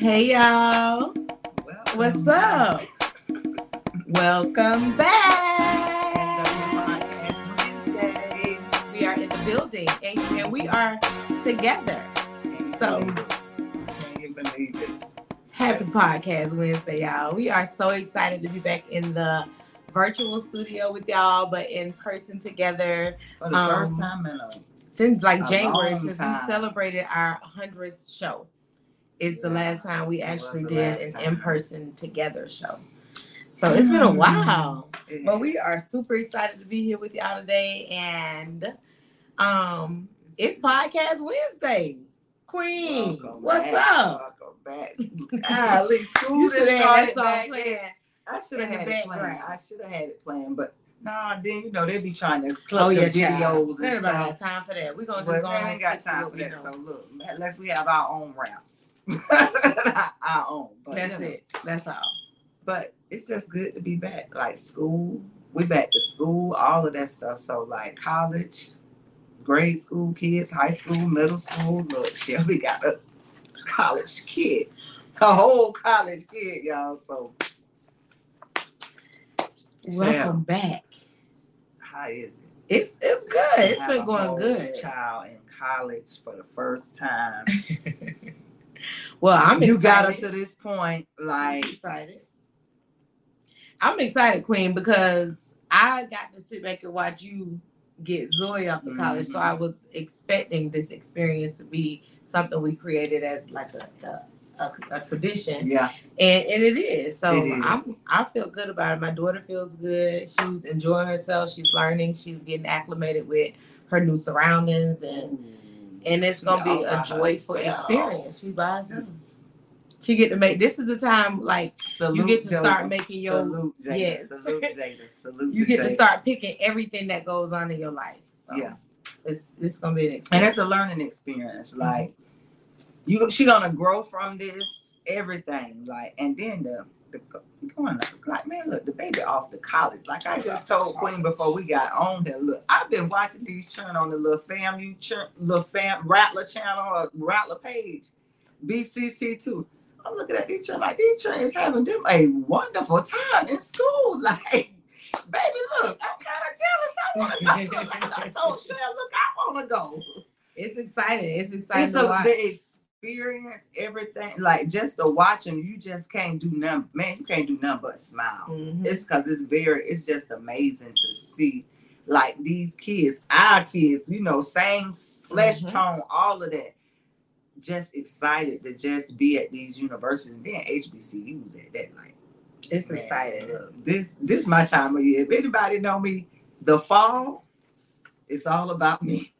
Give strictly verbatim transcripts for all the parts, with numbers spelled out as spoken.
Hey y'all, Well, what's up? Welcome back. It's Wednesday. We are in the building and, and we are together. So, Can't even believe it. Happy Podcast Wednesday, y'all. We are so excited to be back in the virtual studio with y'all, but in person together. For the Um, first time in a Since like A January, long since time. we celebrated our hundredth show. It's the Yeah, last time we it actually was the did last an time. in-person together show. So it's been a while. Yeah. But we are super excited to be here with y'all today. And um it's Podcast Wednesday. Queen, Welcome what's back. up? Welcome back. Golly, school You that should have had started that song back playing. then. I should in have the had it playing. background. I should have had it playing, but nah, then you know they be trying to clip Oh the yeah, videos child. and Ain't nobody stuff. got time for that. We're gonna just But go man, on we and ain't got stick to time what for we that. know. So look, unless we have our own raps, our own. But, That's you know, it. That's all. But it's just good to be back. Like school, we back to school, all of that stuff. So like college, grade school kids, high school, middle school. Look, shit, we got a college kid, a whole college kid, y'all. So Welcome back. how is it? It's it's good. to It's have been a going whole good. Child in college for the first time. Well, I'm you excited. got her to this point, I'm like excited. I'm excited, Queen, because I got to sit back and watch you get Zoe off the college. So Mhm. I was expecting this experience to be something we created as like a a, a, a tradition, yeah, and and it is. So It is. I'm I feel good about it. My daughter feels good. She's enjoying herself. She's learning. She's getting acclimated with her new surroundings, and and it's She gonna be all a by joyful herself. experience. She buys this. She get to make this is the time like Salute you get to Jada. start making your salute Jada. yes. Salute Jada. Salute you get Jada. to start picking everything that goes on in your life. So Yeah. it's it's gonna be an And experience. it's a learning experience. Like you, she gonna grow from this everything. Like and then the the going like man, look, the baby off to college. Like I just told Queen before we got on here. Look, I've been watching these churn on the little FAMU churn, little fam Rattler channel or Rattler page, B C C two. I'm looking at these children like these children is having them a wonderful time in school. Like, baby, look, I'm kind of jealous. I want to go. Like I told Cheryl, look, I want to go. It's exciting. It's exciting It's to a, watch. the experience, everything. Like just to watch them, you just can't do nothing. Man, you can't do nothing but smile. Mhm. It's because it's very, it's just amazing to see. Like these kids, our kids, you know, same flesh Mhm. tone, all of that. Just excited to just be at these universities. And then H B C Us at that. Like, It's man, exciting. look, this this my time of year. If anybody know me, the fall, it's all about me.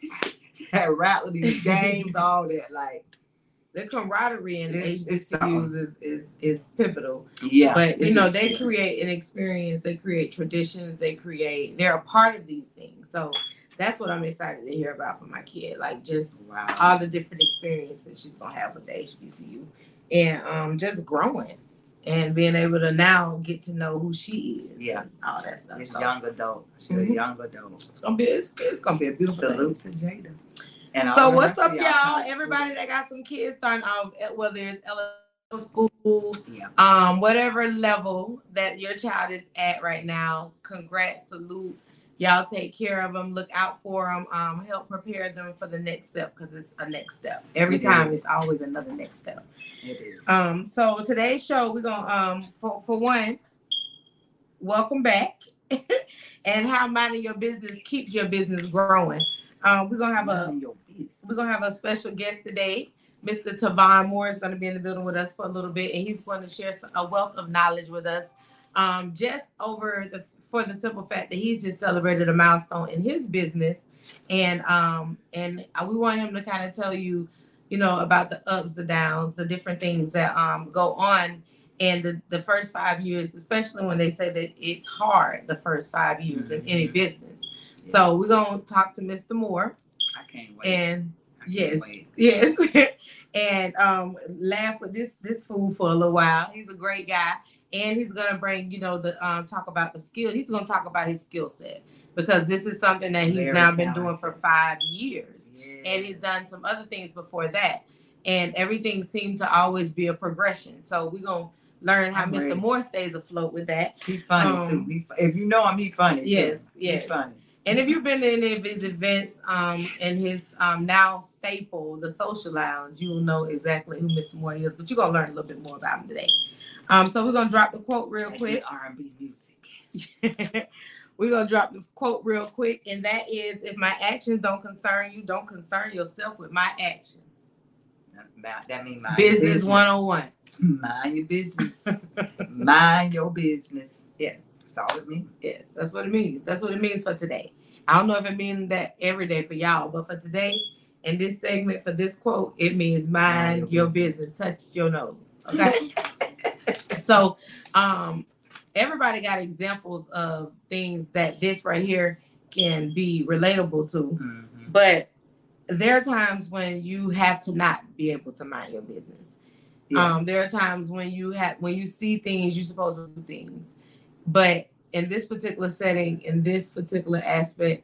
Rattling these games, all that. Like The camaraderie in It's- H B it's C Us something. is, is is pivotal. yeah, But you it's know, an they experience. create an experience, they create traditions, they create they're a part of these things. So that's what I'm excited to hear about for my kid. Like just Wow. all the different experiences she's gonna have with the H B C U. And um just growing and being able to now get to know who she is. Yeah. And all that stuff. It's So young adult. She's Mhm. a young adult. it's gonna be it's, it's gonna be a beautiful thing. Salute to Jada. And all So the what's rest of up, y'all? college Everybody that got some kids starting off, at- whether it's elementary school, Yeah. um, whatever level that your child is at right now, congrats, salute. Y'all take care of them, look out for them, um, help prepare them for the next step because it's a next step. Every It time is. it's always another next step. It is. Um, so today's show, we're gonna um for, for one, welcome back and how minding your business keeps your business growing. Um, we're gonna have a Minding your business. we're gonna have a special guest today. Mister Tavon Moore is going to be in the building with us for a little bit, and he's going to share some, a wealth of knowledge with us. Um, just over the for the simple fact that he's just celebrated a milestone in his business, and um, and we want him to kind of tell you, you know, about the ups, the downs, the different things that um go on in the, the first five years, especially when they say that it's hard the first five years Mhm. in any business. Yeah. So we're gonna talk to Mister Moore, I can't wait. and I can't yes, wait. yes. and um, laugh with this this fool for a little while. He's a great guy, and he's gonna bring you know the um talk about the skill. He's gonna talk about his skill set because this is something that he's Very now been doing talented. for five years, Yeah. and he's done some other things before that. and everything seemed to always be a progression. So we're gonna learn how I'm Mister ready. Moore stays afloat with that. He funny Um, too. He, fu- if you know him, he funny Yes, too. yes. He funny. And if you've been to any of his events, um, Yes. and his um now staple, the Social Lounge, you'll know exactly who Mister Moore is. But you're gonna learn a little bit more about him today. Um, so we're gonna drop the quote real That quick. good R and B music. We're gonna drop the quote real quick, and that is, "If my actions don't concern you, don't concern yourself with my actions." That, that means mind Business, your business. one oh one. Mind your business. Mind your business. Yes. That's all it means. Yes, that's what it means. That's what it means for today. I don't know if it means that every day for y'all, but for today, in this segment, for this quote, it means mind, Mind your your business. Touch your nose. Okay. So, um, everybody got examples of things that this right here can be relatable to, Mhm. but there are times when you have to not be able to mind your business. Yeah. Um, there are times when you have when you see things, you're supposed to do things, but in this particular setting, in this particular aspect,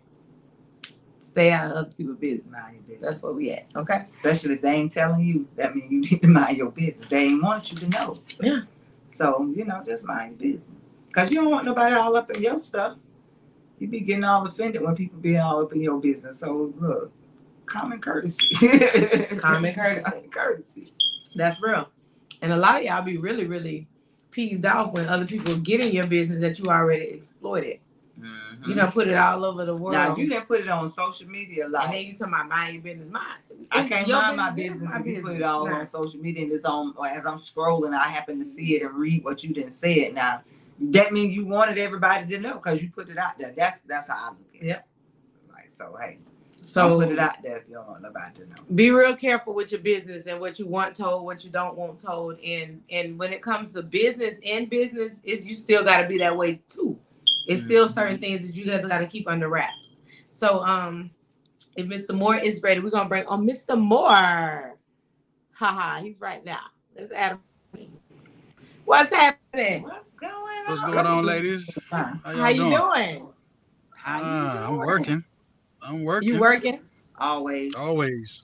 stay out of other people's business. Mind your business. That's where we at. Okay. Especially if they ain't telling you, that means you need to mind your business. They ain't want you to know. Yeah. So, you know, just mind your business. Because you don't want nobody all up in your stuff. You be getting all offended when people be all up in your business. So, look, common courtesy. Common courtesy. Common courtesy. That's real. And a lot of y'all be really, really peeved off when other people get in your business that you already exploited. Mm-hmm. You know, put it all over the world. Now, you didn't put it on social media like. And then you talking about mind your business. Mind, I can't your mind my business is business my if you put business. it all Nah. on social media and it's on, or as I'm scrolling, I happen to see it and read what you didn't say it. Now, that means you wanted everybody to know because you put it out there. That's that's how I look at it. Yep. Like, so, hey, So don't put it out there if you don't want nobody to know. be real careful with your business and what you want told, what you don't want told. And and when it comes to business and business, is you still got to be that way too. It's still Mhm. certain things that you guys got to keep under wraps. So um, if Mister Moore is ready, we're gonna bring on Mister Moore. Haha, he's right now. Let's add him. What's happening? What's going on? What's going on, ladies? Huh? How How y'all you doing? doing? How you Ah, doing? I'm working. I'm working. You working? Always. Always.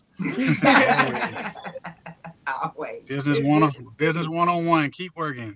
Always. Always. Business one on business one on one. Keep working.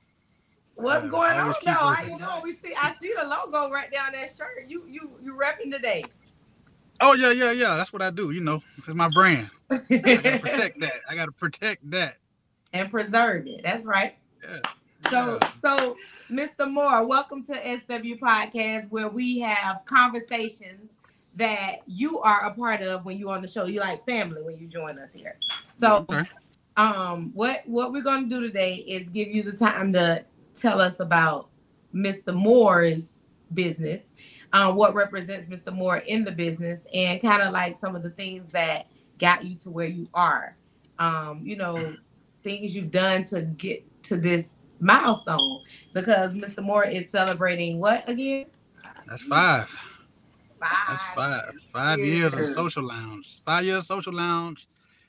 What's Yeah, going on always though? keep How working. you doing? We see I see the logo right down that shirt. You you you repping today. Oh yeah, yeah, yeah. That's what I do. You know, it's my brand. I gotta protect that. I gotta protect that. And preserve it. That's right. Yeah. So Yeah. so Mister Moore, welcome to S W Podcast, where we have conversations that you are a part of when you're on the show. You like family when you join us here. So Okay. um what what we're gonna do today is give you the time to tell us about Mister Moore's business, um, what represents Mister Moore in the business, and kind of like some of the things that got you to where you are. Um, you know, things you've done to get to this milestone, because Mister Moore is celebrating what again? That's five. Five. That's five. Five years of social lounge. Five years social lounge.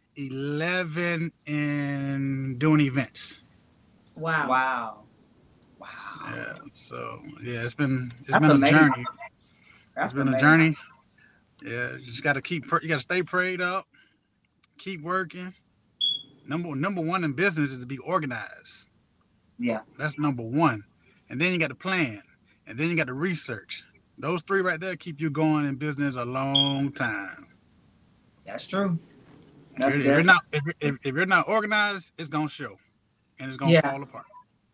Eleven in doing events. Wow. Wow. Wow. Yeah. So yeah, it's been it's That's been a amazing. journey. That's It's been amazing. a journey. Yeah, you just got to keep. You got to stay prayed up. Keep working. Number number one in business is to be organized. Yeah. That's number one. And then you got to plan. And then you got to research. Those three right there keep you going in business a long time. That's true. If That's you're, if you're def- not if, if, if you're not organized, it's gonna show, and it's gonna Yeah. fall apart.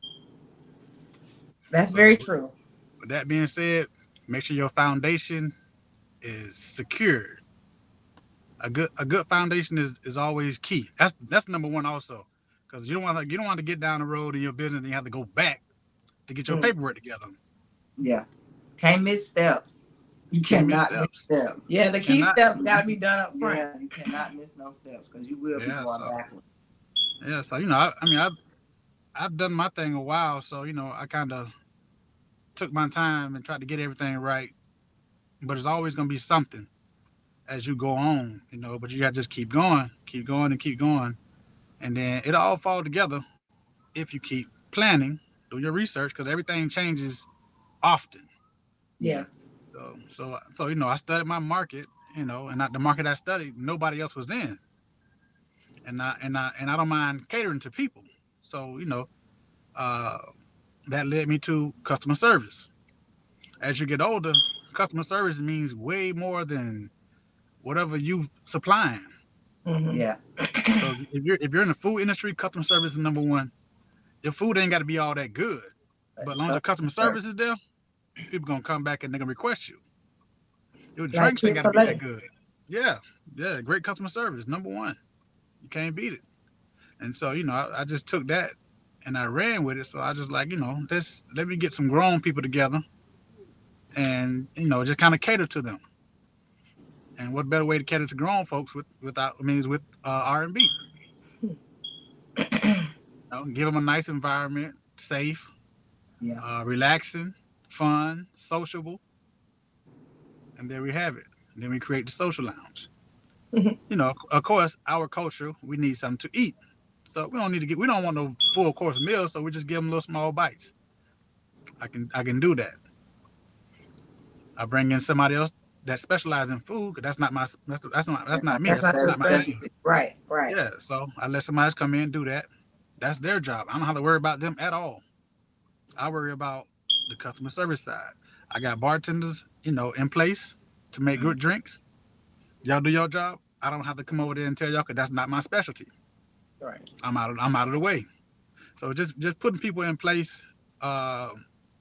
That's So, very true. With that being said, make sure your foundation is secured. A good a good foundation is, is always key. That's that's number one also, because you don't want to you don't want to get down the road in your business and you have to go back to get your Mm. paperwork together. Yeah. Can't miss steps. You Can't miss cannot miss steps. Yeah, the key Cannot- steps got to be done up front. Yeah, you cannot miss no steps because you will be Yeah, going so- backwards. Yeah, so you know, I, I mean, I've I've done my thing a while, so you know, I kind of took my time and tried to get everything right. But it's always gonna be something as you go on, you know. But you gotta just keep going, keep going, and keep going, and then it all fall together if you keep planning, do your research, because everything changes often. Yes. So, so, so you know, I studied my market, you know, and not the market I studied, nobody else was in. and I and I and I don't mind catering to people. So you know, uh, that led me to customer service. As you get older, customer service means way more than whatever you supplying. Mhm. Yeah. So if you're if you're in the food industry, customer service is number one. Your food ain't got to be all that good, but as long as your customer service is there, people gonna come back and they're gonna request you. Your Like drinks ain't got to be that Chick-fil-A. good. Yeah, yeah, great customer service, number one. You can't beat it. And so you know, I, I just took that and I ran with it. So I just like you know, let's let me get some grown people together and you know just kind of cater to them. And what better way to cater to grown folks with without I mean is with uh, R and B. You know, give them a nice environment, safe, Yeah. uh, relaxing, fun, sociable, and there we have it. And then we create the social lounge. Mhm. You know, of course, our culture, we need something to eat. So we don't need to get, we don't want no full course meal. So we just give them little small bites. I can, I can do that. I bring in somebody else that specializes in food. 'Cause that's not my, that's, that's not, that's not me. That's That's, not that's your not my lane. specialty. Right, right. Yeah. So I let somebody else come in and do that. That's their job. I don't have to worry about them at all. I worry about the customer service side. I got bartenders, you know, in place to make good drinks. Y'all do your job. I don't have to come over there and tell y'all because that's not my specialty. Right. I'm out of I'm out of the way. So just just putting people in place uh,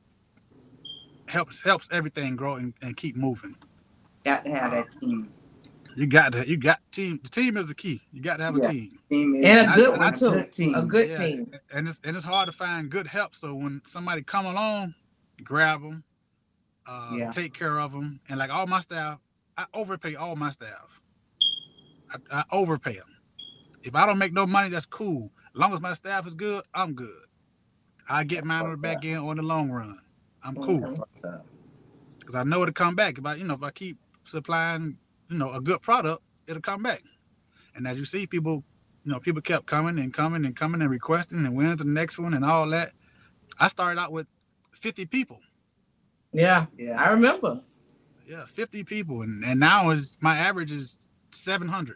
helps helps everything grow and, and keep moving. Got to have Uh, that team. you got to you got team. The team is the key. You got to have a Yeah. team. Team is And a And I- good and I- one too. good team. A good Yeah, team. and it's and it's hard to find good help. So when somebody come along, grab them, uh, Yeah. take care of them, and like all my staff, I overpay all my staff. I, I overpay them. If I don't make no money, that's cool. As long as my staff is good, I'm good. I get mine on the back end on the long run. I'm cool That's what's up. because I know it'll come back. If I, you know, if I keep supplying, you know, a good product, it'll come back. And as you see, people, you know, people kept coming and coming and coming and requesting and when's the next one and all that. I started out with fifty people. Yeah. Yeah. I remember. Yeah, fifty people, and and now is my average is seven hundred.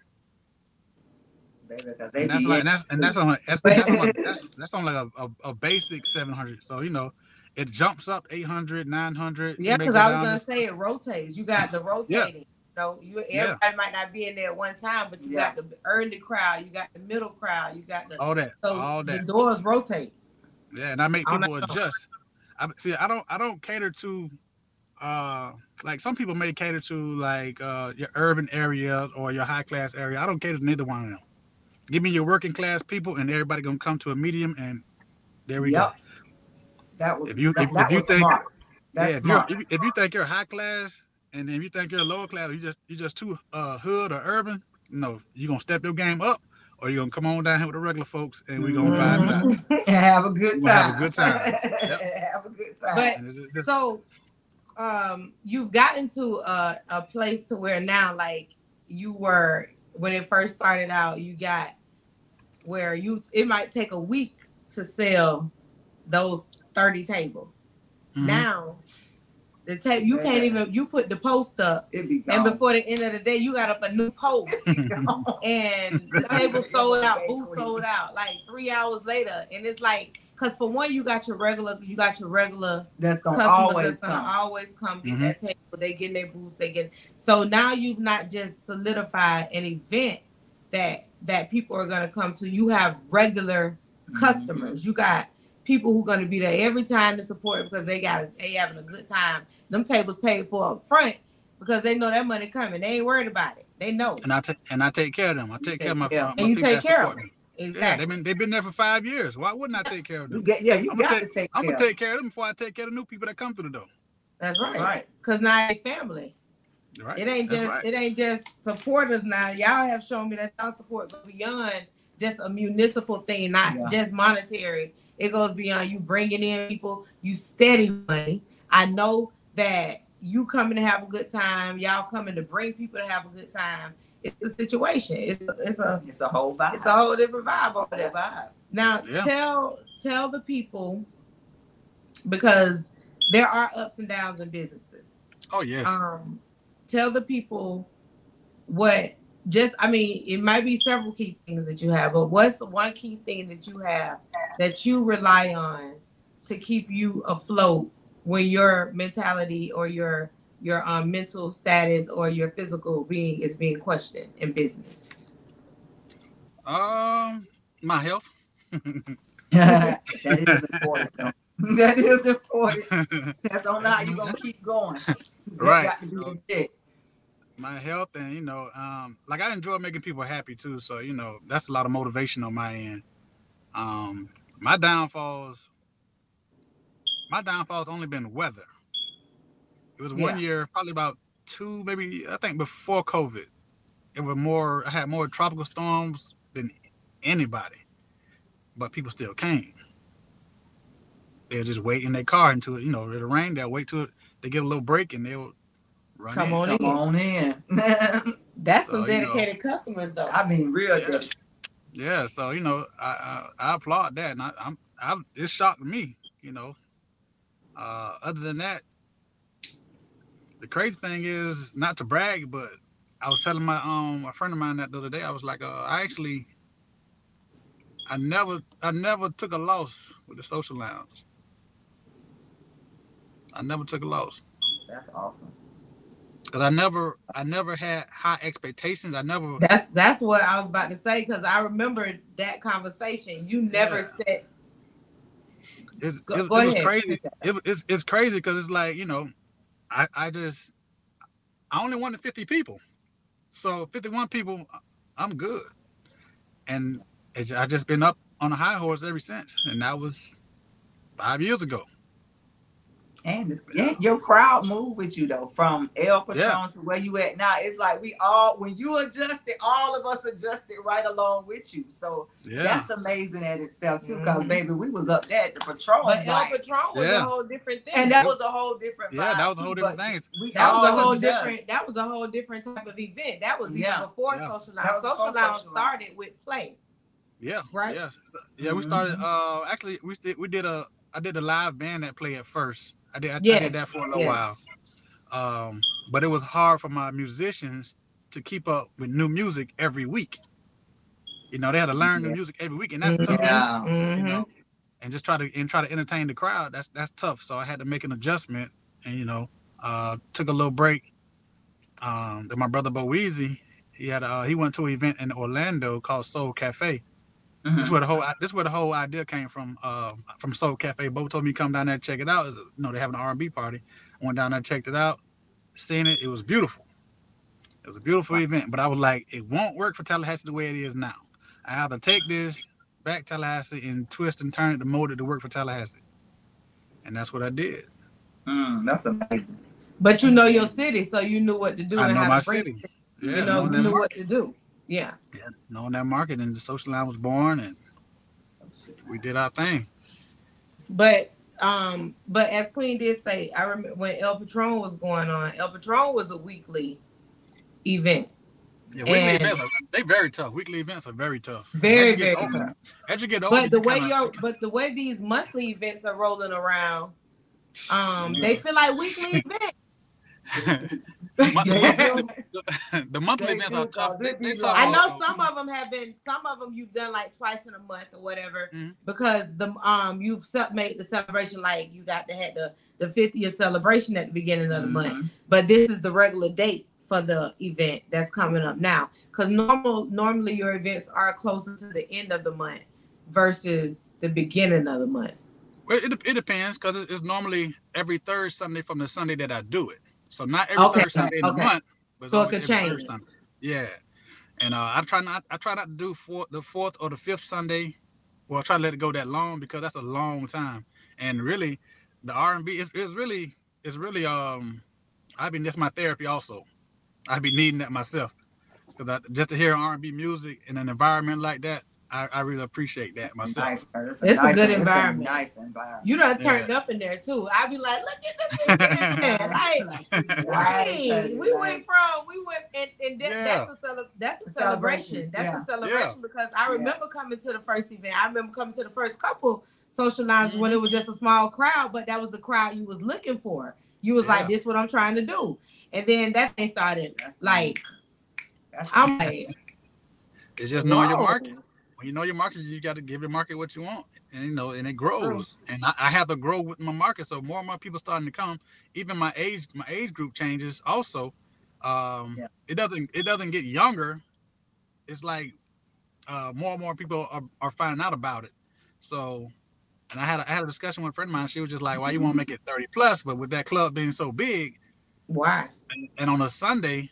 Baby, 'cause they And that's be like in- and that's and that's on a, that's, that's on a, that's, that's on like a, a, a basic seven hundred. So you know, it jumps up eight hundred, nine hundred. Yeah, it may because go I was down gonna to- say it rotates. You got the rotating. You know, you Yeah. everybody might not be in there at one time, but you Yeah. got the early crowd, you got the middle crowd, you got the all that, so all the that. doors rotate. Yeah, and I make I don't people know. adjust. I see. I don't. I don't cater to, uh, like some people may cater to like uh your urban area or your high class area. I don't cater to neither one of them. Give me your working class people, and everybody gonna come to a medium, and there we Yep. That was If you- that, if- that if you was think- smart. go. That's Yeah, if you're smart. if, if you think you're high class, and then if you think you're lower class, you just you just too uh hood or urban. No, you gonna step your game up, or you gonna come on down here with the regular folks, and we gonna vibe it out. Mhm. have a good We're time. gonna have a good time. Yep. have a good time. But- And it's just, just So um you've gotten to a, a place to where now like you were when it first started out, you got where you it might take a week to sell those thirty tables. mhm. Now the tape you can't even you put the post up It'd be gone. and before the end of the day you got up a new post and the table sold out, booth sold out like three hours later. And it's like because for one you got your regular you got your regular that's gonna customers always that's gonna come. always come get Mhm. that table. They getting their booths, they get so now you've not just solidified an event that that people are gonna come to. You have regular Mm-hmm. customers. You got people who gonna be there every time to support because they got they having a good time. Them tables paid for up front because they know that money coming. They ain't worried about it. They know. and I take and I take care of them. I You take take care of my, care my, of my And you people take that care support of me. Exactly. Yeah, they've been they've been there for five years. Why wouldn't I take care of You them? get yeah, you I'ma got take- to take I'm care. gonna take care of them before I take care of the new people that come through the door. That's That's right. right. Cause now they family. Right? It ain't That's just right. it ain't just supporters now. Y'all have shown me that y'all support go beyond just a municipal thing, not Yeah. just monetary. It goes beyond you bringing in people, you steady money. I know that you coming to have a good time. Y'all coming to bring people to have a good time. It's a situation. It's a, it's a It's a whole vibe. it's a whole different vibe over whole there. vibe. Now Yeah. tell tell the people because there are ups and downs in businesses. Oh yes. Um, tell the people what just, I mean, it might be several key things that you have, but what's one key thing that you have that you rely on to keep you afloat when your mentality or your your um, mental status or your physical being is being questioned in business? Um, my health. That is important. Though. That is important. That's on how you gonna keep going. That Right. got to be So, the shit. my health, and you know, um, like I enjoy making people happy too. So you know, that's a lot of motivation on my end. Um, my downfalls, my downfalls only been weather. It was one Yeah. year, probably about two, maybe I think before COVID. It was more. I had more tropical storms than anybody, but people still came. They'll just wait in their car until you know it'll rain. They'll wait till they get a little break and they'll run Come in. on Come in. on in. That's So some you know, dedicated customers, though. I mean, real yeah, dedicated. yeah. So you know, I I, I applaud that, and I, I'm I it shocked me. You know, uh, other than that, the crazy thing is not to brag, but I was telling my um a friend of mine that the other day. I was like, uh, I actually I never I never took a loss with the social lounge. I never took a loss That's awesome. because I never I never had high expectations. I never That's that's what I was about to say, because I remember that conversation. You never Yeah. said. it's, Go, it, go it was ahead. crazy. It, it's it's crazy because it's like you know I I just I only wanted fifty people, so fifty-one people I'm good, and it's, I just been up on a high horse ever since, and that was five years ago. And it's, yeah, your crowd move with you though, from El Yeah, Patron to where you at now. It's like we all, when you adjusted, all of us adjusted right along with you. So yeah, that's amazing at itself too, because Mhm. baby, we was up there at the Patron, But El like, Patron was a Yeah. whole different thing. and that was a whole different vibe. yeah. That was a too, whole different but thing. We That was a all whole adjust. different. That was a whole different type of event. That was even Yeah. before Yeah. Social That Lounge. was before Social Lounge Social Lounge. started with play. Yeah, Right? Yeah, so, yeah. We started. Mhm. Uh, actually, we did we did a I did a live band that play at first. I did I, I Yes. did that for a little Yes. while. Um, but it was hard for my musicians to keep up with new music every week. You know, they had to learn new Yeah. music every week, and that's Mhm. tough. Yeah. You Mhm. know, and just try to and try to entertain the crowd. That's that's tough. So I had to make an adjustment, and you know, uh, took a little break. Um, then my brother Boezy, he had uh, he went to an event in Orlando called Soul Cafe. Mhm. This is where the whole this is where the whole idea came from. Uh, from Soul Cafe. Bo told me come down there and check it out. It's, you know, they have an R and B party. I went down there, checked it out, seen it. It was beautiful. It was a beautiful Wow. event. But I was like, it won't work for Tallahassee the way it is now. I have to take this back Tallahassee and twist and turn it to mold it to work for Tallahassee. And that's what I did. Mm, that's amazing. But you know your city, so you knew what to do I and know how my to bring city. it. Yeah, You know, knowing you that knew market. what to do. Yeah. Yeah, knowing that market, and the social line was born, and we did our thing. But um, but as Queen did say, I remember when El Patron was going on. El Patron was a weekly event. Yeah, weekly And events are they very tough. Weekly events are very tough. very, as you get very older, tough. as you get older, But the you way kinda, your but the way these monthly events are rolling around, um, they feel like weekly events. Mon- the They monthly, do. the, the monthly They events do, are tough. cause They, it they be tough I like- know also. some of them have been, some of them you've done like twice in a month or whatever, Mhm. because the um you've ce- made the celebration, like you got to have the the fiftieth celebration at the beginning of the month, Mhm. but this is the regular date for the event that's coming up now. Because normal normally your events are closer to the end of the month versus the beginning of the month. Well, it, it depends because it's, it's normally every third Sunday from the Sunday that I do it. So not every Okay, third Sunday in okay. the month, but it's So it always could every change. third Sunday. Yeah, and uh, I try not I try not to do four, the fourth or the fifth Sunday. Well, I try to let it go that long because that's a long time. And really, the R and B is is really is really um I mean that's my therapy also. I be needing that myself because I just to hear R and B music in an environment like that, I, I really appreciate that myself. Nice. It's It's a nice, good it's environment. nice environment. You done Yeah. turned up in there too. I be like, look at this event. Like, right. We went from we went and, and that, Yeah. that's a cele- that's a A celebration. celebration, That's yeah. a celebration because I Yeah. remember coming to the first event. I remember coming to the first couple social lounges when Mhm. it was just a small crowd, but that was the crowd you was looking for. You was Yeah. like, this what I'm trying to do. And then that thing started That's like That's I'm like, It's just knowing your whoa. market. When you know your market, you got to give your market what you want, and you know, and it True. grows. And I, I have to grow with my market, so more and more people starting to come. Even my age, my age group changes. Also, um, Yeah. it doesn't it doesn't get younger. It's like uh, more and more people are, are finding out about it. So, and I had a, I had a discussion with a friend of mine. She was just like, "Why you want to make it thirty plus?" But with that club being so big, Why? and, and on a Sunday,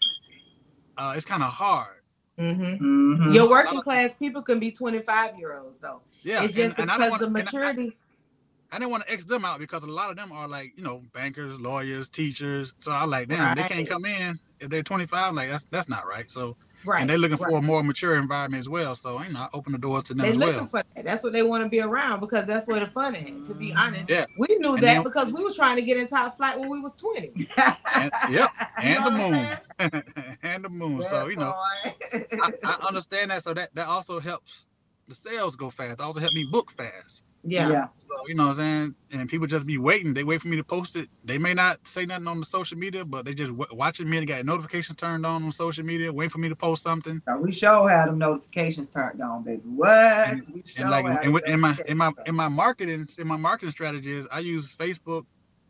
uh, it's kind of hard. Mm-hmm. Mhm. Your A lot working of- class people can be twenty-five year olds though. Yeah, It's and, just and I don't because want the and I, maturity. I didn't want to X them out because a lot of them are like, you know, bankers, lawyers, teachers. So I like, damn, they can't Right. come in if they're twenty-five. Like that's that's not right. So and Right. they're looking Right. for a more mature environment as well. So you know, I open the doors to them They as looking well. for that. That's what they want to be around because that's where the fun is. To be honest, Yeah, we knew and that then because we was trying to get in top flight when we was twenty. and, yep, You know and the what I'm moon, saying? and the moon. So That you know, part. I, I understand that. So that that also helps the sales go fast. It also help me book fast. Yeah. Yeah. So you know what I'm saying, and people just be waiting. They wait for me to post it. They may not say nothing on the social media, but they just w- watching me. They got notifications turned on on social media, waiting for me to post something. Now, we sure had them notifications turned on, baby. What? And, we and sure like had in, them in my in my notifications in my marketing in my marketing strategy is I use Facebook,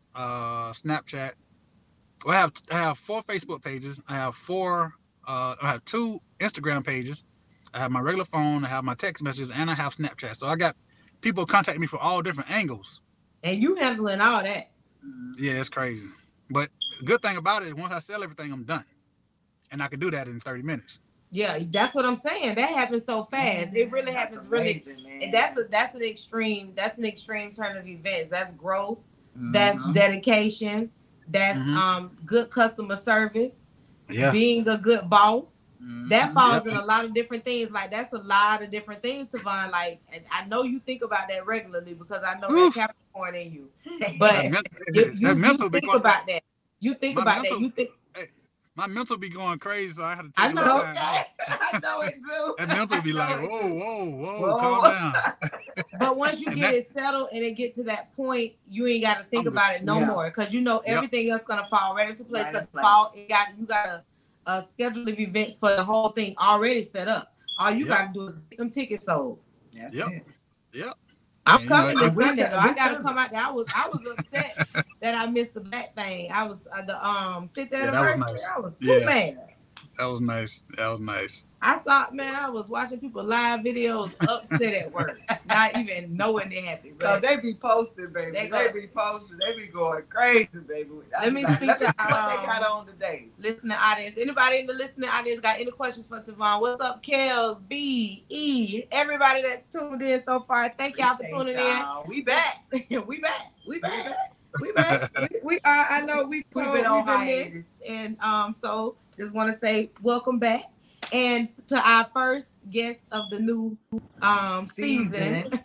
uh, Snapchat. Well, I have I have four Facebook pages. I have four. Uh, I have two Instagram pages. I have my regular phone. I have my text messages, and I have Snapchat. So I got people contacting me for all different angles. And you handling all that. on. Yeah, it's crazy. But the good thing about it, once I sell everything, I'm done, and I can do that in thirty minutes. Yeah, that's what I'm saying. That happens so fast. It really That's happens really. amazing, man. And that's a that's an extreme. That's an extreme turn of events. That's growth. Mhm. That's dedication. That's Mhm. um good customer service. Yeah, Being a good boss. Mhm. That falls Yep. in a lot of different things. Like that's a lot of different things, Tavon. Like and I know you think about that regularly because I know Oof. that Capricorn in you. That But men- you that you, you mental be think going. about that. You think My about mental- that. You think My mental be going crazy, so I had to I take a know. little Okay. time. I know it too. That mental be I know like, it whoa, too. whoa, whoa, Whoa. calm down. But once you And get that- it settled and it get to that point, you ain't got to think I'm good. about it no Yeah. more because you know Yep. everything else gonna fall right into place. Right Because in place. fall, it got you got a, a schedule of events for the whole thing already set up. All you Yep. gotta do is get them tickets sold. That's Yep. it. Yep. I'm And, you know, coming and this we Sunday co- though. we I gotta coming. come out there. I was I was upset that I missed the black thing. I was uh, the um fifth Yeah, that was anniversary. nice. I was too Yeah. mad. That was nice. That was nice. I saw, man, I was watching people live videos upset at work, not even knowing they happy. Cause But they be posting, baby. They They, go- be posting. They be going crazy, baby. I Let be me like, speak Let me to, see what they um, got on today. listening audience, anybody in the listening audience got any questions for Tavon? What's up, Kels, B, E, everybody that's tuned in so far? Thank y'all for Appreciate tuning y'all. We back. in. we back. We back. We back. We, we are. I know we We've told, been on we've been hiatus. missed, and um, so just want to say welcome back, and to our first guest of the new um season, Season.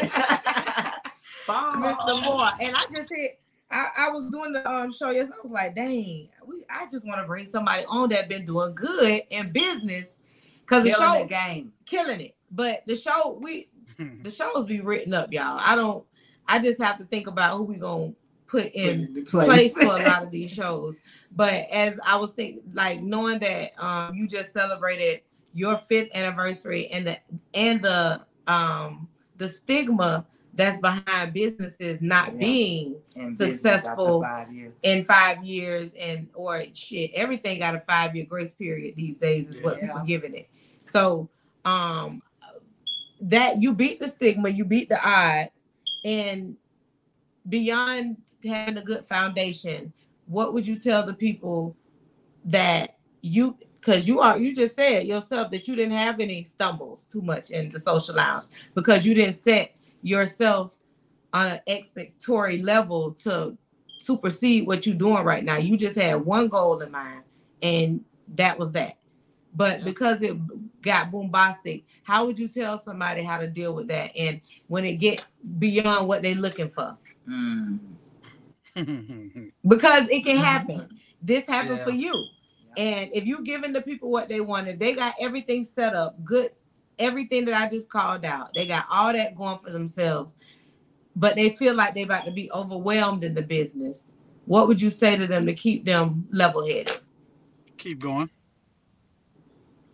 Fall. Mister Moore. And I just hit. I, I was doing the um show yesterday. I was like, dang, we. I just want to bring somebody on that been doing good in business, cause the Killing show the game. killing it. But the show we the shows be written up, y'all. I don't. I just have to think about who we gonna put in Put into place for a lot of these shows. But as I was thinking, like knowing that um you just celebrated your fifth anniversary and the and the um the stigma that's behind businesses not Yeah. being In business successful after five years. in five years and or shit, everything got a five year grace period these days is what Yeah. people giving it. So um that you beat the stigma, you beat the odds, and beyond having a good foundation, what would you tell the people that you, because you are, you just said yourself that you didn't have any stumbles too much in the social lounge because you didn't set yourself on an expectory level to supersede what you're doing right now. You just had one goal in mind, and that was that. But Yeah. because it got bombastic, how would you tell somebody how to deal with that? And when it get beyond what they're looking for, Mm. because it can happen. This happened Yeah. for you. And if you giving the people what they wanted, they got everything set up, good, everything that I just called out. They got all that going for themselves, but they feel like they're about to be overwhelmed in the business. What would you say to them to keep them level-headed? Keep going.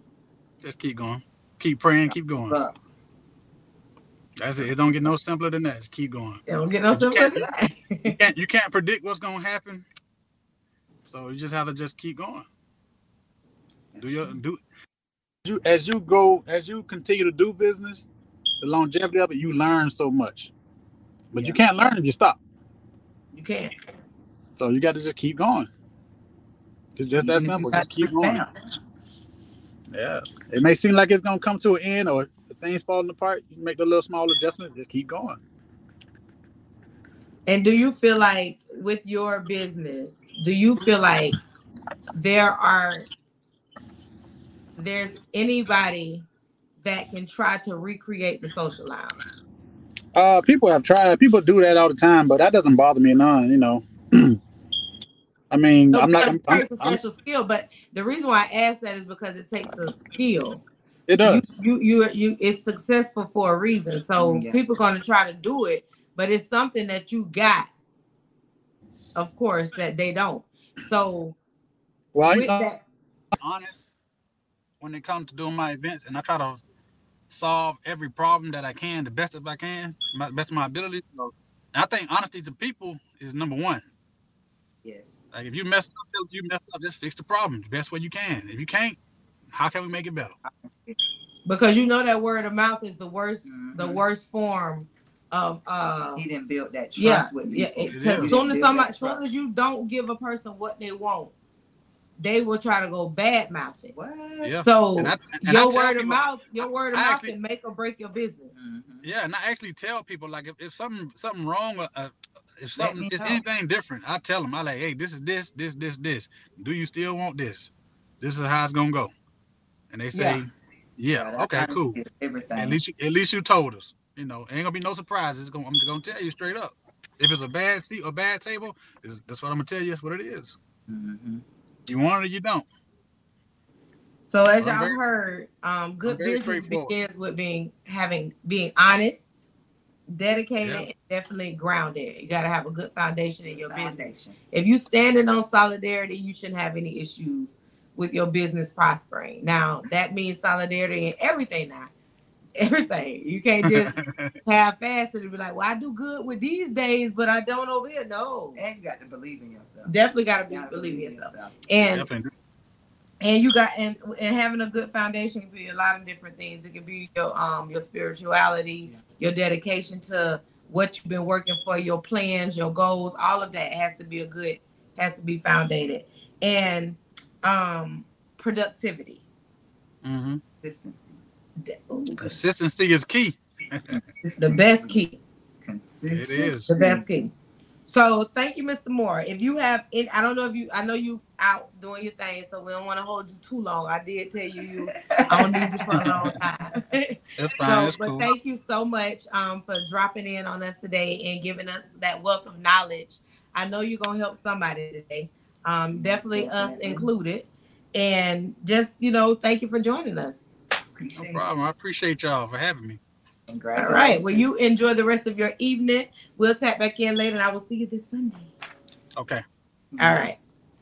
Just keep going. Keep praying. Keep going. But That's it. It don't get no simpler than that. Just keep going. It don't get no 'Cause you simpler can't, than that. you can't you can't predict what's gonna happen. So you just have to just keep going. Do your do you as you go as you continue to do business, the longevity of it, you learn so much. But Yeah. you can't learn if you stop. You can't. So you got to just keep going. It's just that even if you simple. got Just keep to going. down. Yeah. It may seem like it's gonna come to an end or the thing's falling apart. You make a little small adjustment. Just keep going. And do you feel like with your business, do you feel like there are there's anybody that can try to recreate the social lounge? Uh, people have tried. People do that all the time, but that doesn't bother me none. You know. I mean, So I'm not. because I'm, it I'm, takes a I'm, special skill, but the reason why I ask that is because it takes a skill. it You does. you you you it's successful for a reason. So Yeah. people gonna try to do it, but it's something that you got, of course, that they don't. So Well, with I, that, honest when it comes to doing my events, and I try to solve every problem that I can, the best of I can, my best of my ability. So, and I think honesty to people is number one. Yes. Like if you messed up, if you messed up, just fix the problem the best way you can. If you can't, how can we make it better? because you know that word of mouth is the worst, the Mhm. worst form of uh He didn't build that trust yeah, with yeah. people. It Because is. as soon as somebody, as soon as you don't give a person what they want, they will try to go bad mouth it. What? Yeah. So And I, and I your tell word of people, mouth, your word of I mouth actually, can make or break your business. Mhm. yeah, and I actually tell people like if, if something something wrong, uh, uh, if Let something me is know. anything different, I tell them I like, hey, this is this, this, this, this. Do you still want this? This is how it's gonna go. And they say, Yeah. yeah, that okay, honesty cool. is everything. At least you, at least you told us. You know, ain't gonna be no surprises. It's gonna, I'm just gonna tell you straight up. If it's a bad seat or bad table, it's, that's what I'm gonna tell you. That's what it is. Mm-hmm. You want it or you don't. So as So I'm y'all very, heard, um, I'm good very business straightforward. begins with being having being honest, dedicated, Yeah. and definitely grounded. You got to have a good foundation in your business. Foundation. If you standing on solidarity, you shouldn't have any issues with your business prospering. Now that means solidarity in everything. Now, everything you can't just have fast and be like, "Well, I do good with these days, but I don't over here." No, And you got to believe in yourself. definitely got to be You gotta believe in believe in yourself. yourself. And Definitely. and you got and and having a good foundation can be a lot of different things. It can be your um your spirituality, Yeah. your dedication to what you've been working for, your plans, your goals. All of that has to be a good has to be founded, and um productivity. Mm-hmm. Consistency. The, ooh, Consistency is key. the best key. Consistency. It is. The best key. So thank you, Mister Moore. If you have, it, I don't know if you, I know you out doing your thing, so we don't want to hold you too long. I did tell you, you, I don't need you for a long time. That's fine. So, That's but cool. thank you so much um, for dropping in on us today and giving us that wealth of knowledge. I know you're gonna help somebody today, um, definitely us Definitely. included. And just you know, thank you for joining us. No Appreciate problem. I appreciate y'all for having me. it. All Congratulations. right. Well, you enjoy the rest of your evening. We'll tap back in later, and I will see you this Sunday. Okay. All right.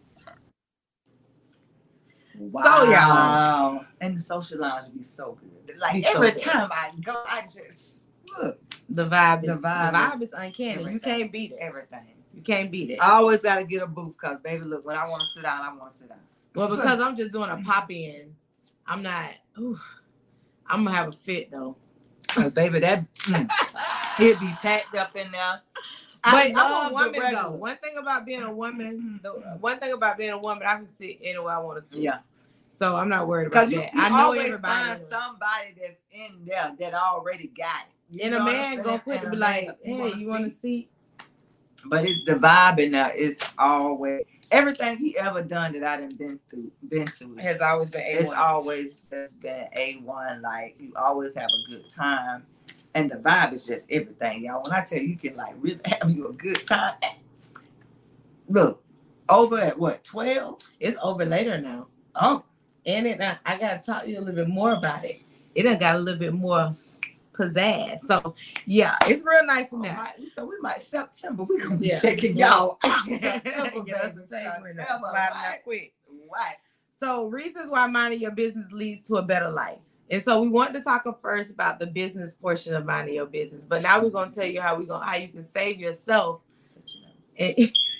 Wow. So, y'all. And the social lounge would be so good. Like Be so every good. time I go, I just look. The vibe is The the vibe vibe, is is uncanny. everything. You can't beat it. Everything. You can't beat it. I always gotta get a booth because baby, look, when I want to sit down, I want to sit down. Well, because I'm just doing a pop in, I'm not. Oof, I'm gonna have a fit though. Oh, baby, that mm, he'd be packed up in there. But I I'm love a the woman though. regulars. One thing about being a woman, the one thing about being a woman, I can sit anywhere I want to sit. Yeah. So I'm not worried about Because you, that. you I know always everybody. find anyway. somebody that's in there that already got it. You And know a what I'm man saying? gonna put And to a be man, like, hey, you want to see? see? But it's the vibe in there is always everything he ever done that I done been through, been to. Has always been A It's one. always just been A one. Like you always have a good time, and the vibe is just everything, y'all. When I tell you, you can like really have you a good time. Look, over at what twelve? It's over later now. Oh, And it, I, I gotta talk to you a little bit more about it. It done got a little bit more pizzazz. So yeah, it's real nice in oh there. my, so we might September. We gonna be Yeah. checking y'all out. Get us September, the baby. same window. September, Slide it out what? quick. What? So reasons why minding your business leads to a better life. And so we want to talk first about the business portion of minding your business. But now we're gonna tell you how we going how you can save yourself and,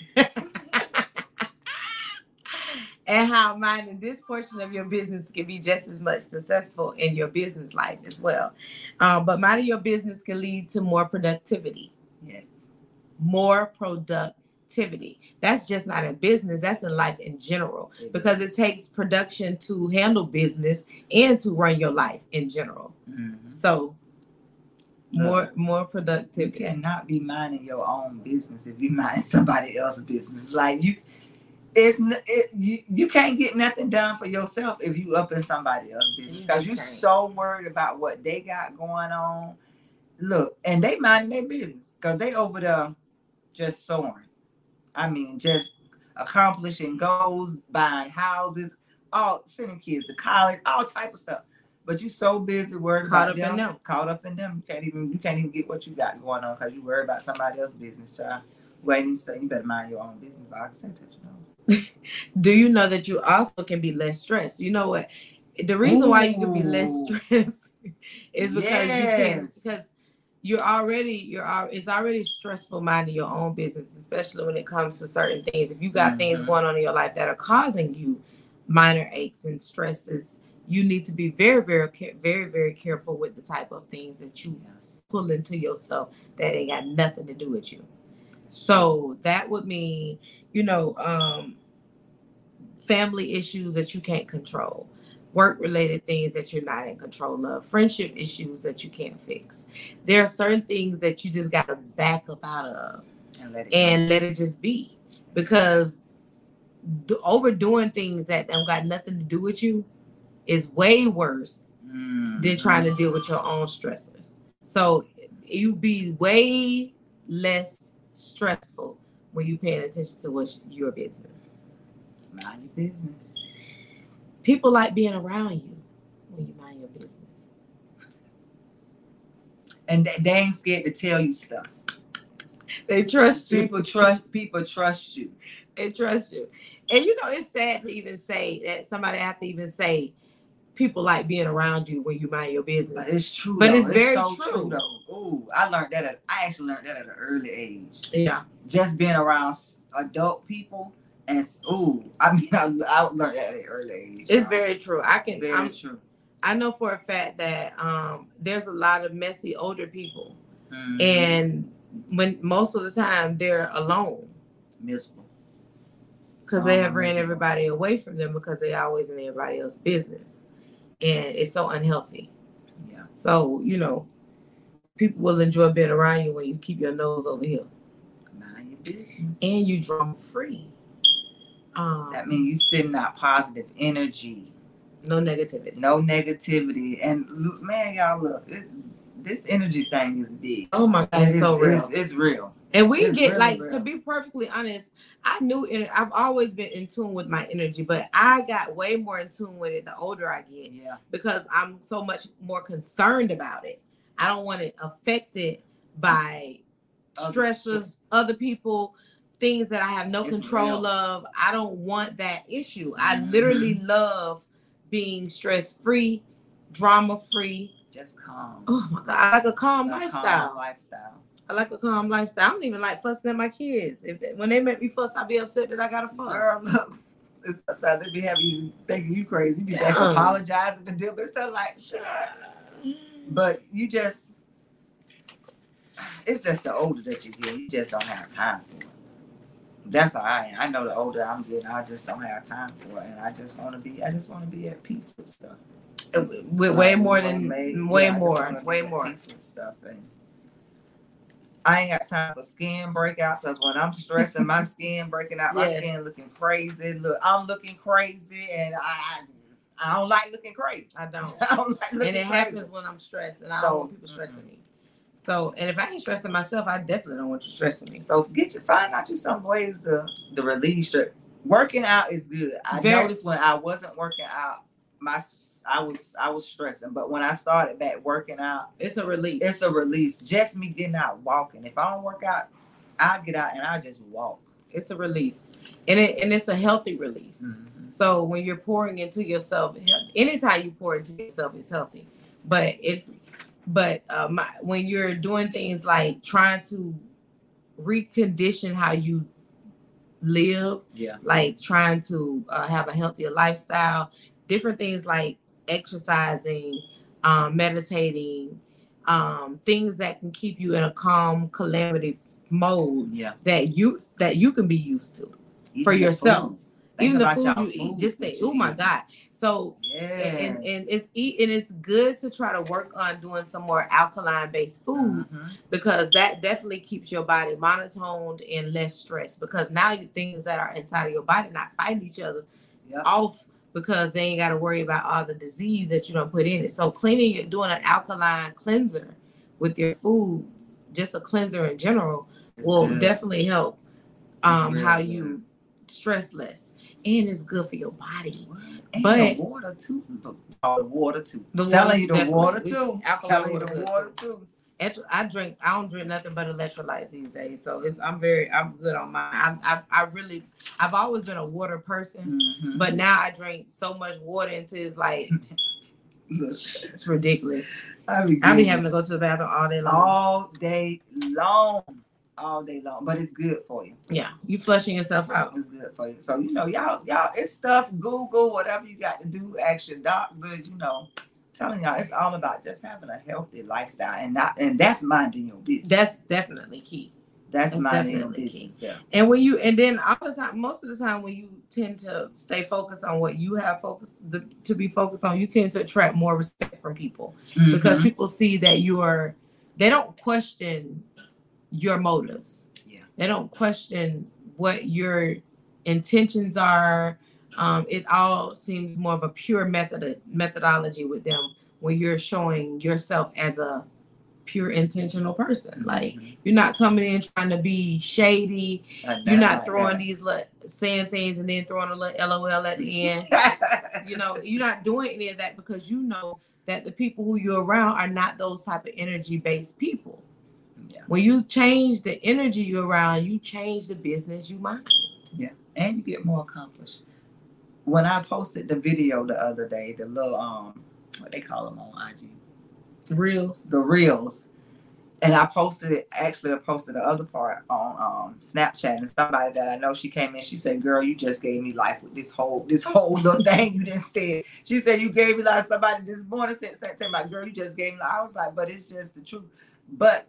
and how minding this portion of your business can be just as much successful in your business life as well. Um, but minding your business can lead to more productivity. Yes. More productivity. That's just not in business, that's in life in general. It because is. it takes production to handle business and to run your life in general. Mm-hmm. So more Look, more you productivity. cannot be minding your own business if you mind somebody else's business. Like you, it's n- it, you. You can't get nothing done for yourself if you up in somebody else's business You because just you can't. so worried about what they got going on. Look, and they minding their business because they over there just soaring. I mean, just accomplishing goals, buying houses, all sending kids to college, all type of stuff. But you so busy worried Caught about up in them, them. caught up in them. You can't even you can't even get what you got going on because you worry about somebody else's business, child. Wait, you say you better mind your own business. Like I said, touch your nose. Do you know that you also can be less stressed? You know what? The reason why you can be less Ooh. stressed is because you can Yes. because you're already you're al- it's already stressful minding your own business, especially when it comes to certain things. If you got things Mhm. going on in your life that are causing you minor aches and stresses, you need to be very very ca- very very careful with the type of things that you Yes. pull into yourself that ain't got nothing to do with you. So that would mean, you know, um, family issues that you can't control, work related things that you're not in control of, friendship issues that you can't fix. There are certain things that you just got to back up out of And let it and let it just be, because d- overdoing things that don't got nothing to do with you is way worse go. Mhm. than trying to deal with your own stressors. So you be way less stressful when you paying attention to what's your business. Mind your business. People like being around you when you mind your business. And they, they ain't scared to tell you stuff. They trust you. People trust people trust you. They trust you. And you know, it's sad to even say that somebody have to even say people like being around you when you mind your business. But it's true. But though. it's very so true. though. Ooh, I learned that. At, I actually learned that at an early age. Yeah. Just being around s- adult people, and s- ooh, I mean, I, I learned that at an early age. It's y'all. very true. I can very I'm, true. I know for a fact that um there's a lot of messy older people, Mhm. and when most of the time they're alone Miserable. because Some they are have ran miserable. everybody away from them because they always in everybody else's business, and it's so unhealthy. Yeah. So you know, people will enjoy being around you when you keep your nose over here Mind your business. and you drama free. Um, That means you sending out positive energy, no negativity. no negativity, and l- man, y'all look, it, this energy thing is big. Oh my God, it's so real. It's, it's real. And we It's get really like real. to be perfectly honest, I knew it, I've always been in tune with my energy, but I got way more in tune with it the older I get Yeah. because I'm so much more concerned about it. I don't want it affected by Other stressors, other people, things that I have no It's control real. of. I don't want that issue. I Mhm. literally love being stress free, drama free. Just calm. Oh my God, I like a calm A lifestyle. calm lifestyle. I like a calm lifestyle. I don't even like fussing at my kids. If they, when they make me fuss, I be upset that I gotta fuss. Girl, look, it's- sometimes they be having you thinking you crazy. You be back Yeah. apologizing to them and stuff like shit. But you just, it's just the older that you get, you just don't have time for it. That's how I am. I know the older I'm getting, I just don't have time for it, and I just want to be, I just want to be at peace with stuff. With way Like, more we than made- way yeah, I just more, wanna be way at more. peace with stuff, and I ain't got time for skin breakouts. Cause when I'm stressing, my skin breaking out, my Yes. skin looking crazy. Look, I'm looking crazy, and I, I, I don't like looking crazy. I don't. I don't like looking And it crazy. happens when I'm stressed, and I So, don't want people stressing me. So, and if I ain't stressing myself, I definitely don't want you stressing me. So get you find out you some ways to to relieve stress. Working out is good. I Very- noticed when I wasn't working out, my s- I was I was stressing, but when I started back working out, It's a release. it's a release. Just me getting out walking. If I don't work out, I get out and I just walk. It's a release. and it and it's a healthy release. Mm-hmm. So when you're pouring into yourself, anytime you pour into yourself, it's healthy. But it's but uh, my, when you're doing things like trying to recondition how you live, Yeah. like trying to uh, have a healthier lifestyle, different things like exercising, um, meditating, um, things that can keep you in a calm calamity mode. Yeah. That you that you can be used to Eating for the yourself. foods. Think Even the about food y'all you eat, foods just that think, you oh my eat. God. So Yes. and, and it's eat and it's good to try to work on doing some more alkaline based foods, Mhm. because that definitely keeps your body monotoned and less stressed, because now you things that are inside of your body not fighting each other Yep. off, because they ain't got to worry about all the disease that you don't put in it. So cleaning it, doing an alkaline cleanser with your food, just a cleanser in general, It's will good. definitely help It's um real how good. you stress less, and it's good for your body. What? And But- the water too. The, oh, the water too. The Telling water, you the definitely. water We- too. alkaline Telling you water the good, water too. too. Electro- I drink. I don't drink nothing but electrolytes these days. So it's. I'm very. I'm good on mine. I. I, I really. I've always been a water person, Mhm. but now I drink so much water until it's like Look, it's ridiculous. I be, I be getting having to go to the bathroom all day long. all day long, all day long. But it's good for you. Yeah, you flushing yourself out. It's good for you. So you know, y'all, y'all, it's stuff. Google whatever you got to do. Ask your doctor. You know, telling y'all, it's all about just having a healthy lifestyle, and not, and that's minding your business. That's definitely key. That's, that's minding your definitely business. There. And when you, and then all the time, most of the time, when you tend to stay focused on what you have focused the, to be focused on, you tend to attract more respect from people, because Mhm. people see that you are. They don't question your motives. Yeah. They don't question what your intentions are. Um, it all seems more of a pure method methodology with them when you're showing yourself as a pure intentional person. Like, you're not coming in trying to be shady. You're not throwing these li- saying things and then throwing a little L O L at the end. You know, you're not doing any of that, because you know that the people who you're around are not those type of energy based people. Yeah. When you change the energy you're around, you change the business you mind. Yeah, and you get more accomplished. When I posted the video the other day, the little um, what they call them on I G, Reels. the reels, and I posted it. Actually, I posted the other part on um Snapchat, and somebody that I know, she came in. She said, "Girl, you just gave me life with this whole this whole little thing you didn't say." She said, "You gave me life." Somebody this morning said something about, "Girl, you just gave me life." I was like, "But it's just the truth." But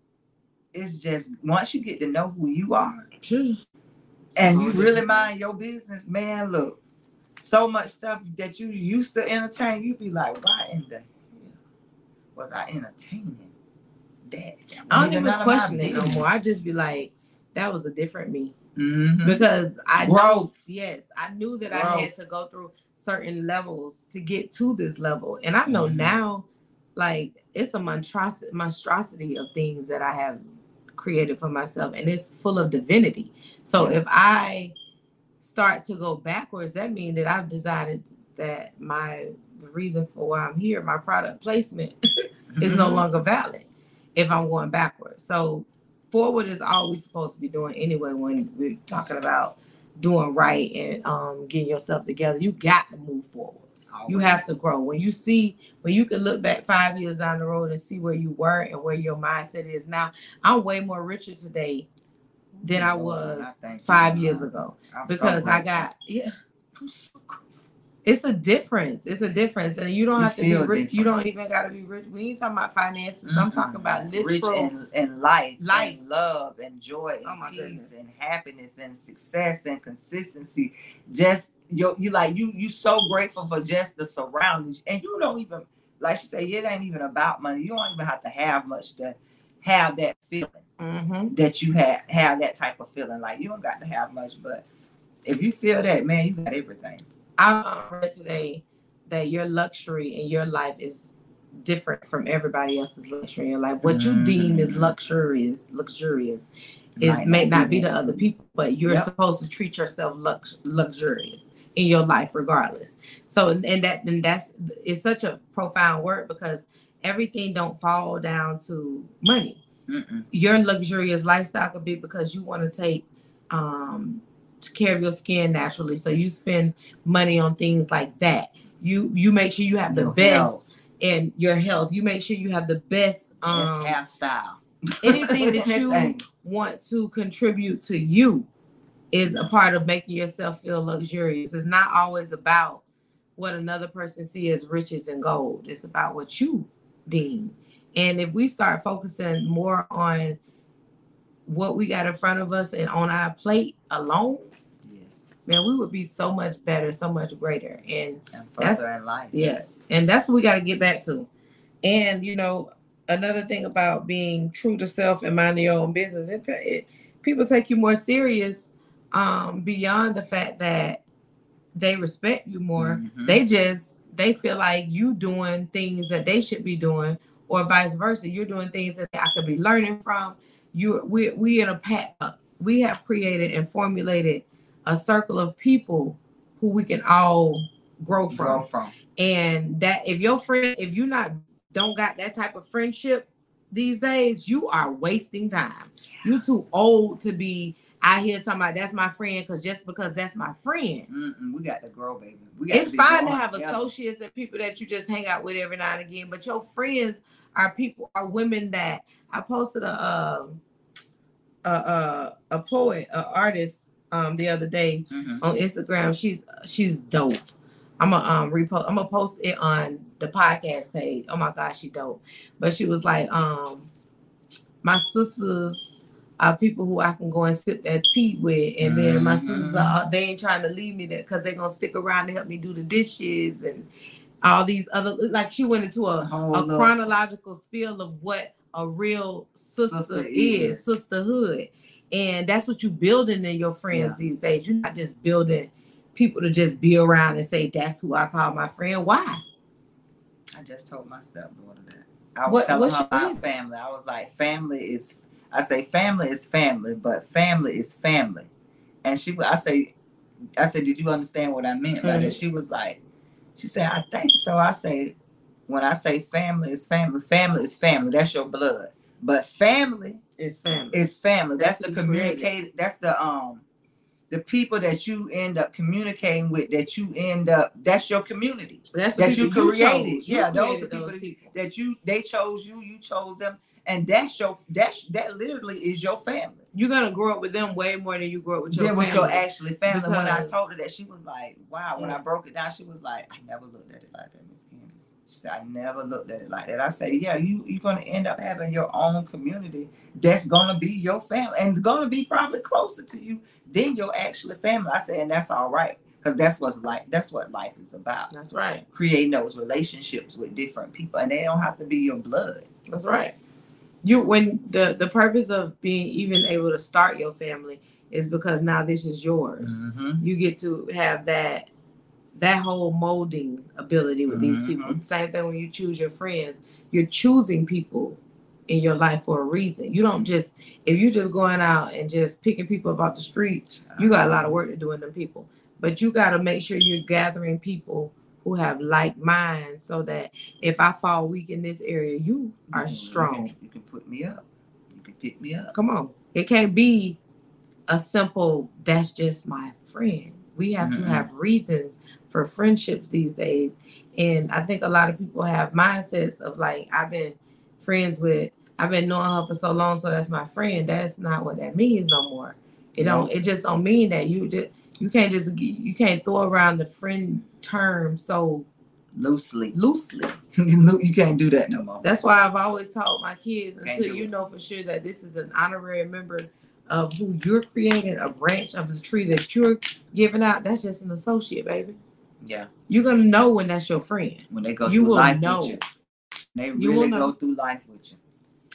it's just once you get to know who you are, Sure. and you really mind your business, man. Look, so much stuff that you used to entertain, you be like, "Why in the hell was I entertaining that?" I don't even question it no more. I just be like, that was a different me. Mm-hmm. Because I Growth. Knew, yes, I knew that I Growth. had to go through certain levels to get to this level. And I know Mhm. now, like, it's a monstrosity, monstrosity of things that I have created for myself, and it's full of divinity. So Yeah. if I start to go backwards, that means that I've decided that my the reason for why I'm here, my product placement, is no Mhm. longer valid if I'm going backwards. So forward is all we're supposed to be doing anyway when we're talking about doing right and um, getting yourself together. You got to move forward. Always. You have to grow. When you see, when you can look back five years down the road and see where you were and where your mindset is now, I'm way more richer today than I was I thank five you. years ago, I'm so because I grateful. got, yeah, I'm so grateful. it's a difference. It's a difference. And you don't You have to be feel rich. You different. don't even got to be rich. We ain't talking about finances. I'm Mm-mm. talking about literal. Rich in, in life, Life. and love, and joy, and Oh my peace, goodness. and happiness, and success, and consistency. Just you, you like you, you so grateful for just the surroundings, and you don't even, like she said, it ain't even about money. You don't even have to have much to have that feeling Mm-hmm. that you have have that type of feeling. Like, you don't got to have much, but if you feel that, man, you got everything. I read today that your luxury in your life is different from everybody else's luxury in your life. What you deem is luxurious, luxurious, is Might may not not be be to that. other people, but you're Yep. supposed to treat yourself lux- luxurious in your life, regardless. So, and that, and that's it's such a profound word, because everything don't fall down to money. Mm-mm. Your luxurious lifestyle could be because you want to take um care of your skin naturally. So you spend money on things like that. You you make sure you have the Your best health. in your health. You make sure you have the best um Best hairstyle. anything that you Anything. want to contribute to you is a part of making yourself feel luxurious. It's not always about what another person sees as riches and gold. It's about what you deem. And if we start focusing more on what we got in front of us and on our plate alone, Yes. man, we would be so much better, so much greater. And And That's- further in life. yes, and that's what we got to get back to. And you know, another thing about being true to self and minding your own business, it, it, people take you more serious um, beyond the fact that they respect you more. Mhm. They just they feel like you doing things that they should be doing, or vice versa. You're doing things that I could be learning from. You we we in a pack. We have created and formulated a circle of people who we can all grow from. Grow from. And that if your friend, if you not don't got that type of friendship these days, you are wasting time. You too old to be out here talking about that's my friend, because just because that's my friend. Mm-mm, we got to grow, baby. We got It's to be fine to growing have together. associates and people that you just hang out with every now and again, but your friends are people, are women that I posted a uh, a a, a poet, an artist um the other day Mhm. on Instagram. She's she's dope. I'm gonna um repost. I'm gonna post it on the podcast page. Oh my gosh, she dope. But she was like, um, my sisters are people who I can go and sip that tea with, and then my Mhm. sisters are they ain't trying to leave me there because they're gonna stick around to help me do the dishes and all these other. Like she went into a, Whole a lot. chronological spiel of what a real sister, Sister is, is. sisterhood, and that's what you building in your friends Yeah. these days. You're not just building people to just be around and say that's who I call my friend. Why? I just told my stepdaughter that. I was What- telling what's her your about reason? family. I was like, family is. I say family is family, but family is family. And she, I say, I said, did you understand what I meant by Mhm. that? She was like, she said, I think so. I say, when I say family is family, family is family. That's your blood. But family It's family. is family. That's, That's the who you created. communicate. That's the um, the people that you end up communicating with. That you end up. That's your community. That's the that you people created. chose. You Yeah, those created the people those that- people. That you they chose you. You chose them. And that's your that's that literally is your family. You're gonna grow up with them way more than you grow up with your Then family. with your actually family. When I Because- told her that, she was like, "Wow." When I Mm. broke it down, she was like, "I never looked at it like that, Miss Candace." She said, "I never looked at it like that." I said, "Yeah, you you're gonna end up having your own community that's gonna be your family and gonna be probably closer to you than your actual family." I said, "And that's all right, because that's what's like that's what life is about. That's right. Creating those relationships with different people, and they don't have to be your blood." That's right. You when the the purpose of being even able to start your family is because now this is yours. Mm-hmm. You get to have that that whole molding ability with these Mhm. people. Same thing when you choose your friends. You're choosing people in your life for a reason. You don't just if you're just going out and just picking people up off the street, you got a lot of work to do in them people. But you got to make sure you're gathering people who have like minds, so that if I fall weak in this area, you are Mhm. strong. You can, you can put me up. You can pick me up. Come on. It can't be a simple, that's just my friend. We have to Mm-mm. have reasons for friendships these days. And I think a lot of people have mindsets of like, I've been friends with, I've been knowing her for so long, so that's my friend. That's not what that means no more. It No. don't, it just don't mean that. You just you can't just you can't throw around the friend term so Loosely. loosely. You can't do that no more. That's why I've always taught my kids, Can't until do you it. know for sure that this is an honorary member of who you're creating, a branch of the tree that you're giving out, that's just an associate, baby. Yeah. You're gonna know when that's your friend. When they go You through will life know. with you. They You will really know. go through life with you.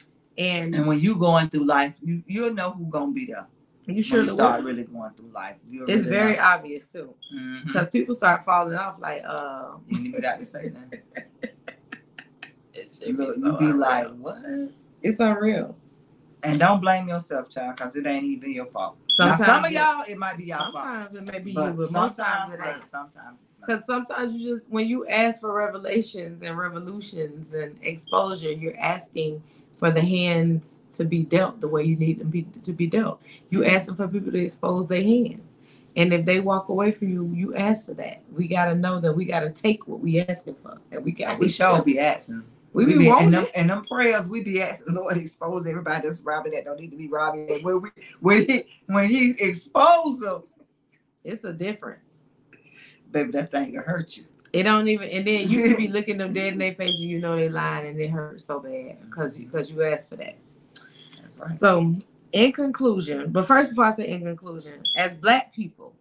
And And when you going through life, you you'll know who's gonna be there. you When surely you start will. really going through life. You'll It's really very know. obvious too. Mhm. Because people start falling off like uh You ain't even got to say nothing. it should Look, be you so be unreal. like, what? It's unreal. And don't blame yourself, child, because it ain't even your fault. Sometimes now, some of it- y'all, it might be y'all fault. Sometimes it may be But you, but most times sometimes, it right, ain't. sometimes it's not. Because sometimes you just, when you ask for revelations and revolutions and exposure, you're asking for the hands to be dealt the way you need them be, to be dealt. You asking for people to expose their hands. And if they walk away from you, you ask for that. We gotta know that we gotta take what we asking for, and we got We sure be asking. We We be be wanting and them, it. and them prayers we be asking, Lord, expose everybody that's robbing that don't need to be robbing. And when we when he when he expose them, It's a difference. baby, that thing will hurt you. It don't even, and then you can be looking them dead in their face and you know they lying and it hurts so bad because you because you asked for that. That's right. So in conclusion, but first before I say in conclusion, as Black people,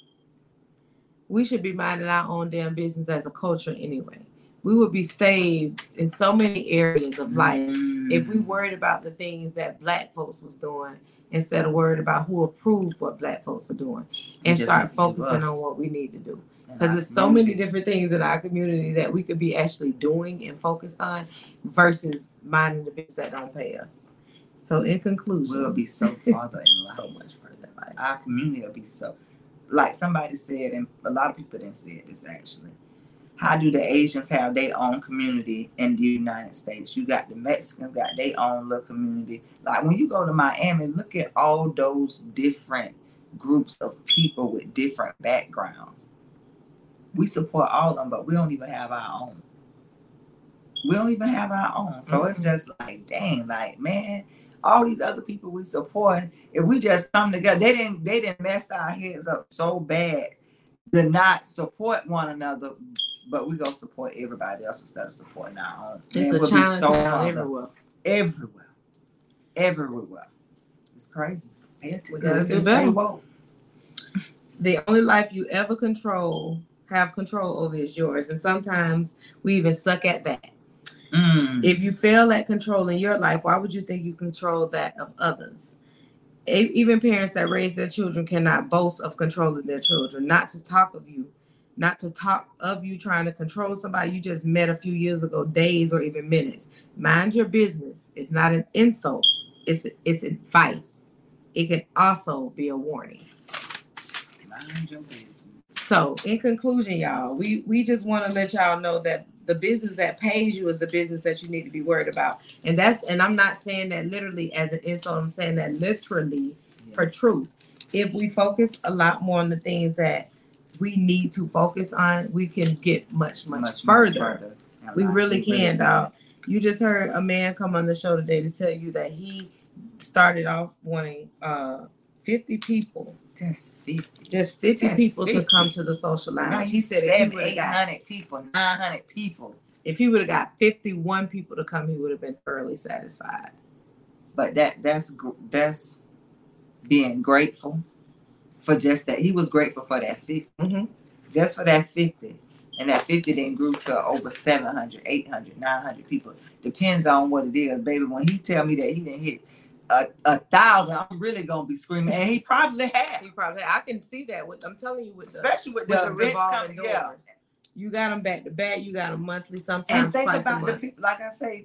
we should be minding our own damn business as a culture anyway. We would be saved in so many areas of life Mm. if we worried about the things that Black folks was doing instead of worried about who approved what Black folks are doing and just start need to do focusing us. on what we need to do. And Because our there's so many community. different things in our community that we could be actually doing and focused on versus minding the business that don't pay us. So in conclusion, We'll be so farther in life. so much further in life. Our community will be so, like somebody said, and a lot of people didn't say this actually. How do the Asians have their own community in the United States? You got the Mexicans got their own little community. Like when you go to Miami, look at all those different groups of people with different backgrounds. We support all of them, but we don't even have our own. We don't even have our own. So mm-hmm. It's just like, dang, like, man, all these other people we support, if we just come together, they didn't they didn't mess our heads up so bad to not support one another, but we gonna support everybody else instead of supporting our own. It's Man, a we'll challenge so everywhere. Everywhere. Everywhere. It's crazy. Pay We gotta do better. The only life you ever control, have control over is yours. And sometimes we even suck at that. Mm. If you fail at controlling your life, why would you think you control that of others? Even parents that raise their children cannot boast of controlling their children, not to talk of you, not to talk of you trying to control somebody you just met a few years ago, days or even minutes. Mind your business. It's not an insult. It's, it's advice. It can also be a warning. Mind your business. So in conclusion, y'all, we, we just want to let y'all know that the business that pays you is the business that you need to be worried about. And that's, and I'm not saying that literally as an insult, I'm saying that literally yeah. for truth. If we focus a lot more on the things that we need to focus on, we can get much, much, much further. further. We really we can, really dog. You just heard a man come on the show today to tell you that he started off wanting uh, fifty people. Just fifty. Just fifty Just people fifty. To come to the social lounge. Now he said if he would have got eight hundred people, nine hundred people. If he would have got fifty-one people to come, he would have been thoroughly satisfied. But that that's that's being grateful for just that. He was grateful for that fifty. Mm-hmm. Just for that fifty. And that fifty then grew to over seven hundred, eight hundred, nine hundred people. Depends on what it is, baby. When he tell me that he didn't hit A, a thousand, I'm really gonna be screaming, and he probably had. He probably, I can see that. With I'm telling you, with especially the, with, with the, the events revolving coming, doors, yeah. You got them back to back. You got them monthly, sometimes. And think twice about a the month. people. Like I say,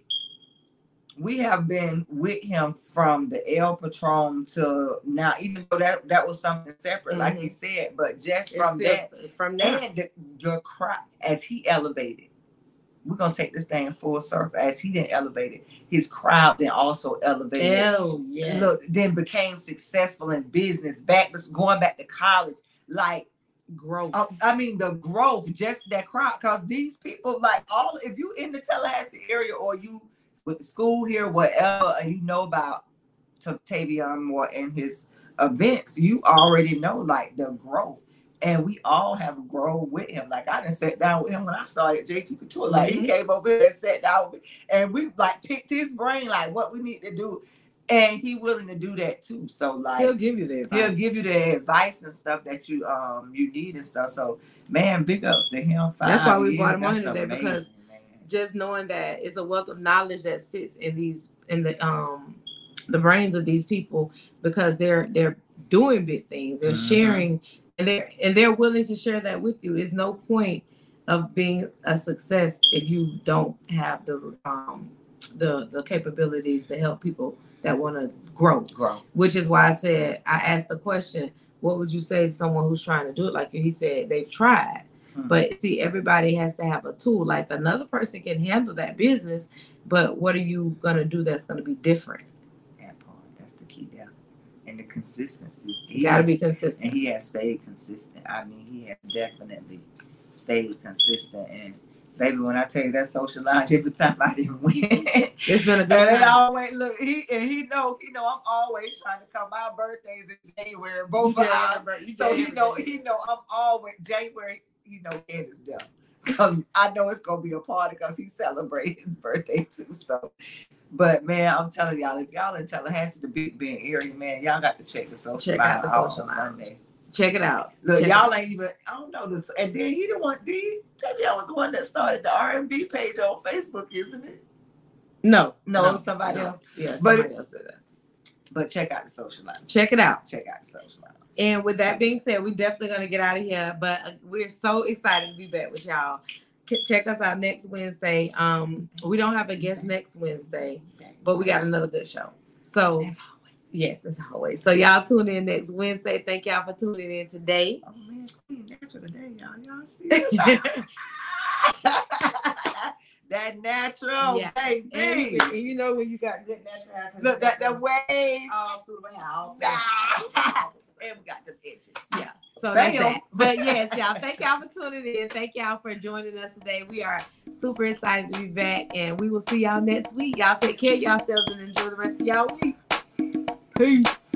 we have been with him from the El Patron to now. Even though that that was something separate, mm-hmm. like he said, but just it's from still, that, from that, and the, your cry as he elevated. We're gonna take this thing full circle. As he didn't elevate it, his crowd then also elevated. Oh yeah. Look, then became successful in business. Back to going back to college, like growth. Uh, I mean the growth, just that crowd. Because these people, like all, if you in the Tallahassee area or you with the school here, whatever, and you know about Tavion Moore and his events, you already know like the growth. And we all have grown with him. Like I done sat down with him when I started J T Couture. Like mm-hmm. he came over here and sat down with me, and we like picked his brain, like what we need to do. And he willing to do that too. So like he'll give you the advice. He'll give you the advice and stuff that you um you need and stuff. So man, big ups to him. That's why we brought him on today because man. Just knowing that it's a wealth of knowledge that sits in these in the um the brains of these people because they're they're doing big things. They're mm-hmm. sharing. And they're and they're willing to share that with you. It's no point of being a success if you don't have the um the the capabilities to help people that want to grow. Grow. Which is why I said I asked the question, what would you say to someone who's trying to do it like you? He said they've tried. Mm-hmm. But see, everybody has to have a tool. Like another person can handle that business, but what are you gonna do that's gonna be different? That part, that's the key there. And and the consistency. You gotta has- be consistent. And he has stayed consistent. I mean, he has definitely stayed consistent. And baby, when I tell you that social lounge, every time I didn't win, It's been a and good it time. always look he and he know he know I'm always trying to come. My birthday's in January, both of ours. So he know he know I'm always January. He know it is done because I know it's gonna be a party because he celebrates his birthday too. So, but man, I'm telling y'all, if y'all in Tallahassee, the Big Bend area, man, y'all got to check the social Check lounge out the out social on lounge. Sunday. Check it out. Look, Check y'all it ain't even. I don't know this. And then he the one. Did he tell me I was the one that started the R and B page on Facebook, isn't it? No, No, somebody else. Yeah, But- somebody else did that. But check out the social lounge. Check it out. Check out the social lounge. And with that being said, we're definitely gonna get out of here. But uh, we're so excited to be back with y'all. K- Check us out next Wednesday. Um, we don't have a guest next Wednesday, but we got another good show. So As always. yes, as always. So y'all tune in next Wednesday. Thank y'all for tuning in today. Oh man, it's Queen Natural today, y'all. Y'all see this? That natural, Yeah. baby. And you, and you know when you got good natural hair. 'cause Look, you that got the waves. all through the house. And we got the edges. Yeah. So Bam. that's that. But yes, y'all, thank y'all for tuning in. Thank y'all for joining us today. We are super excited to be back, and we will see y'all next week. Y'all take care of yourselves and enjoy the rest of y'all week. Peace.